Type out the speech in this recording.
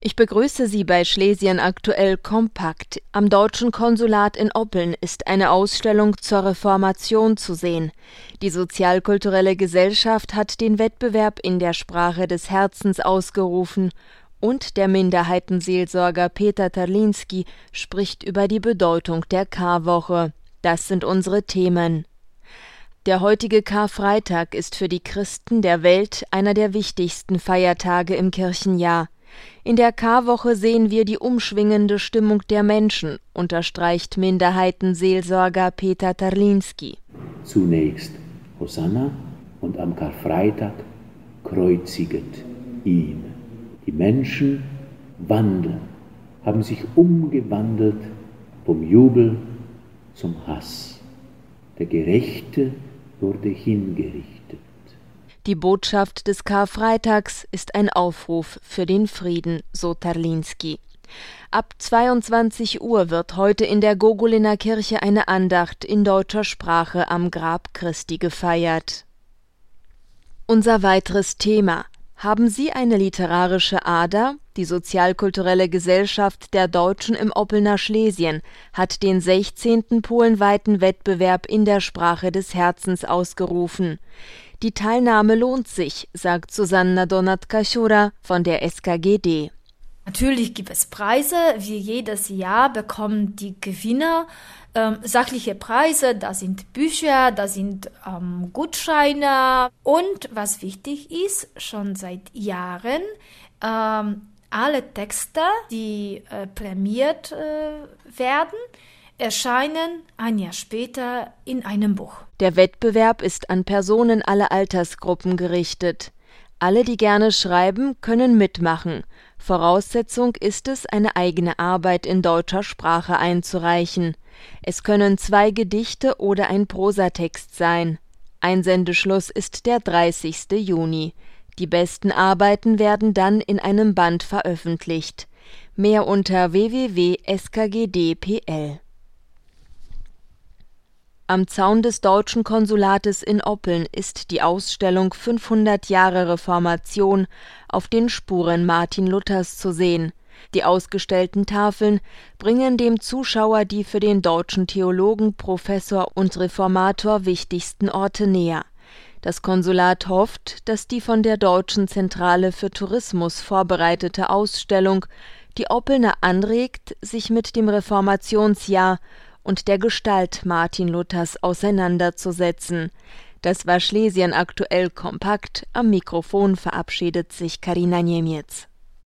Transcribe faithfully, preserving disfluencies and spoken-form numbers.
Ich begrüße Sie bei Schlesien aktuell kompakt. Am Deutschen Konsulat in Oppeln ist eine Ausstellung zur Reformation zu sehen. Die Sozialkulturelle Gesellschaft hat den Wettbewerb in der Sprache des Herzens ausgerufen und der Minderheitenseelsorger Peter Terlinski spricht über die Bedeutung der Karwoche. Das sind unsere Themen. Der heutige Karfreitag ist für die Christen der Welt einer der wichtigsten Feiertage im Kirchenjahr. In der Karwoche sehen wir die umschwingende Stimmung der Menschen, unterstreicht Minderheitenseelsorger Peter Terlinski. Zunächst Hosanna und am Karfreitag kreuziget ihn. Die Menschen wandeln, haben sich umgewandelt vom Jubel zum Hass. Der Gerechte wurde hingerichtet. Die Botschaft des Karfreitags ist ein Aufruf für den Frieden, so Terlinski. Ab zweiundzwanzig Uhr wird heute in der Gogoliner Kirche eine Andacht in deutscher Sprache am Grab Christi gefeiert. Unser weiteres Thema: Haben Sie eine literarische Ader? Die Sozialkulturelle Gesellschaft der Deutschen im Oppelner Schlesien hat den sechzehnten polenweiten Wettbewerb in der Sprache des Herzens ausgerufen. Die Teilnahme lohnt sich, sagt Susanna Donatka-Schura von der S K G D. Natürlich gibt es Preise, wie jedes Jahr bekommen die Gewinner ähm, sachliche Preise, das sind Bücher, das sind ähm, Gutscheine und was wichtig ist, schon seit Jahren, ähm, alle Texte, die äh, prämiert äh, werden, erscheinen ein Jahr später in einem Buch. Der Wettbewerb ist an Personen aller Altersgruppen gerichtet. Alle, die gerne schreiben, können mitmachen. Voraussetzung ist es, eine eigene Arbeit in deutscher Sprache einzureichen. Es können zwei Gedichte oder ein Prosatext sein. Einsendeschluss ist der dreißigste Juni. Die besten Arbeiten werden dann in einem Band veröffentlicht. Mehr unter w w w punkt s k g d punkt p l. Am Zaun des Deutschen Konsulates in Oppeln ist die Ausstellung fünfhundert Jahre Reformation auf den Spuren Martin Luthers zu sehen. Die ausgestellten Tafeln bringen dem Zuschauer die für den deutschen Theologen, Professor und Reformator wichtigsten Orte näher. Das Konsulat hofft, dass die von der Deutschen Zentrale für Tourismus vorbereitete Ausstellung die Oppelner anregt, sich mit dem Reformationsjahr und der Gestalt Martin Luthers auseinanderzusetzen. Das war Schlesien aktuell kompakt. Am Mikrofon verabschiedet sich Karina Niemiec.